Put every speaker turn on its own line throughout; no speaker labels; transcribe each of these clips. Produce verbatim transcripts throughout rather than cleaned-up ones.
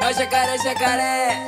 É o jacaré, jacaré.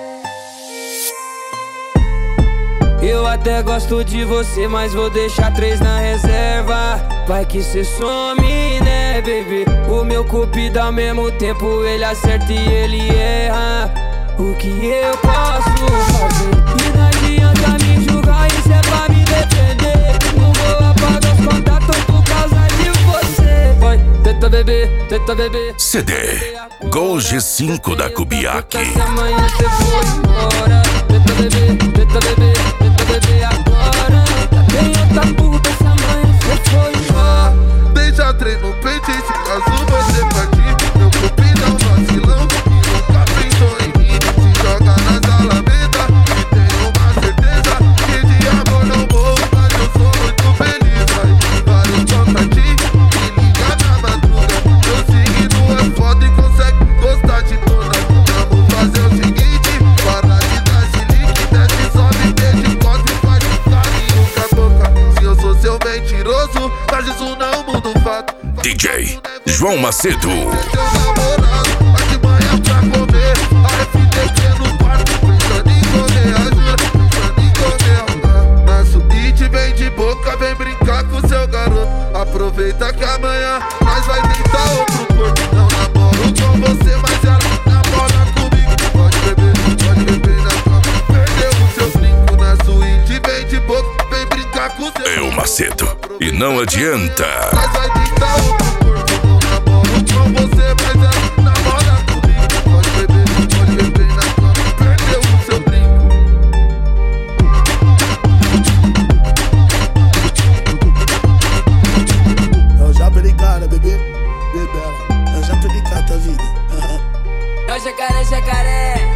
Eu até gosto de você, mas vou deixar três na reserva. Vai que cê some, né, baby? O meu cupido ao mesmo tempo ele acerta e ele erra. O que eu posso fazer? E não adianta me julgar, isso é pra me defender. Não vou apagar os contatos por causa de você. Vai, tenta beber, tenta beber.
C D Gol G cinco da Kubiak.
Se amanhã cê for embora, tenta beber, tenta beber, tenta beber agora. Tem outra puta se amanhã cê for embora.
Deixa três no peito e se caso você partir, meu cupido é um vacilão e nunca pensou em mim. Se joga nas alamedas e tenho uma certeza que de amor não vou, mas eu sou muito feliz. Vai, vários contatinhos, me liga na madruga. Meu signo é foda e consegue gostar de toda. Vamos fazer o seguinte, para de dar chilique, desce, sobe, beija, encosta e faz carinho com a boca. Se eu sou seu mentiroso, mas isso não muda o fato.
D J João Macedo.
Seu namorado, vai de manhã pra comer. A F T Q no quarto, pensando em comer. Ajuda, pensando em comer. Na suíte vem de boca, vem brincar com seu garoto. Aproveita que amanhã nós vai tentar outro corpo. Não namoro com você, mas ela namora comigo. Pode beber, pode beber na cama. Perdeu o seu brinco na suíte, vem de boca, vem brincar com seu.
Eu Macedo. E não adianta.
Nós vai tentar outro corpo. Não namoro com você, mas ela namora comigo. Pode beber, pode beber na cama. Perdeu o seu brinco.
Eu já brincar, né, bebê? Bebê, eu já brincar tua vida.
É o jacaré, jacaré.